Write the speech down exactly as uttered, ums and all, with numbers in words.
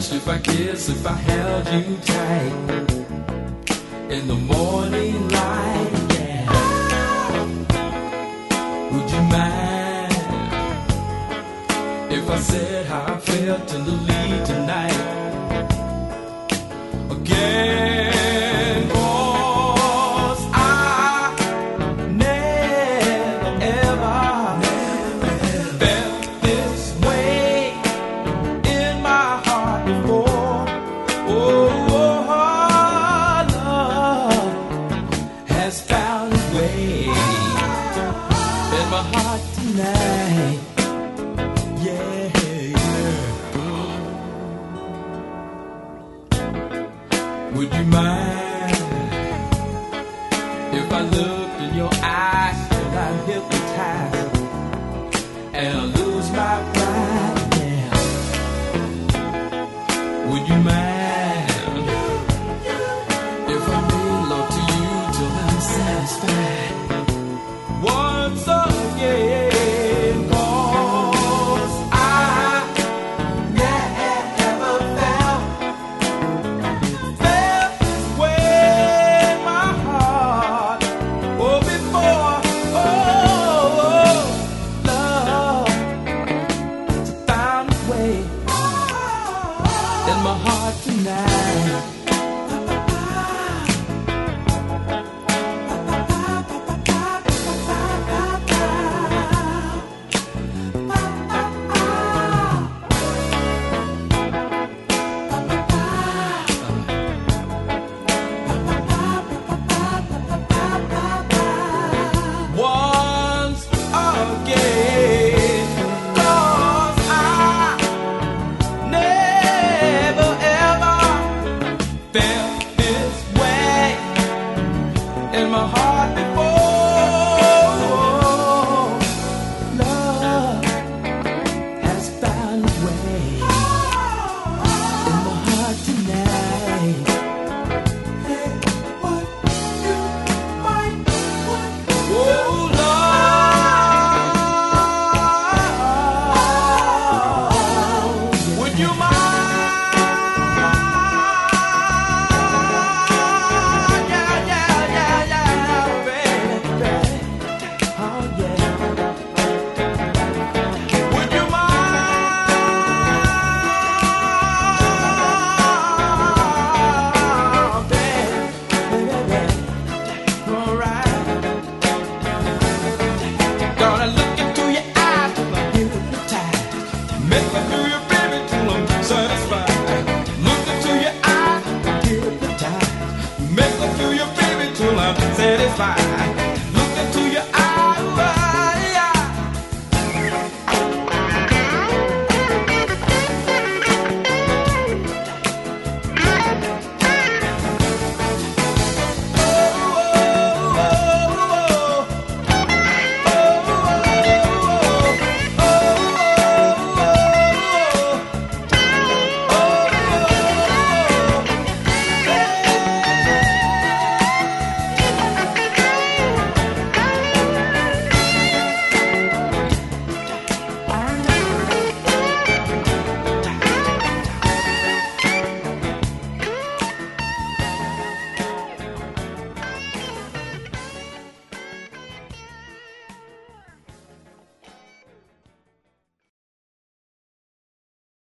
if I kiss, if I held you tight in the morning light, yeah. Would you mind if I said how I felt in the lead tonight? Again, 'cause I never ever felt this way in my heart before. Oh, love has found its way in my heart tonight. Yeah, yeah. Would you mind if I looked in your eyes till I'm hypnotized and I lose my pride? Yeah. Would you mind if I made love to you till I'm satisfied once again? 'Cause I never felt felt this way in my heart, oh, before. Oh, love found its way in my heart tonight. Once again, 'cause I never ever felt this way in my heart before. Love has found its way in my heart tonight. Hey, what you might want. Oh, love, would you mind? Yeah, yeah, yeah, yeah, baby, baby. Oh, yeah. Would you mind, baby, baby? All right. Gonna look into your eyes till I'm hypnotized. Make me feel you, baby, till I'm satisfied. Look into your eyes, hypnotized. Make me feel you, baby, till I'm satisfied.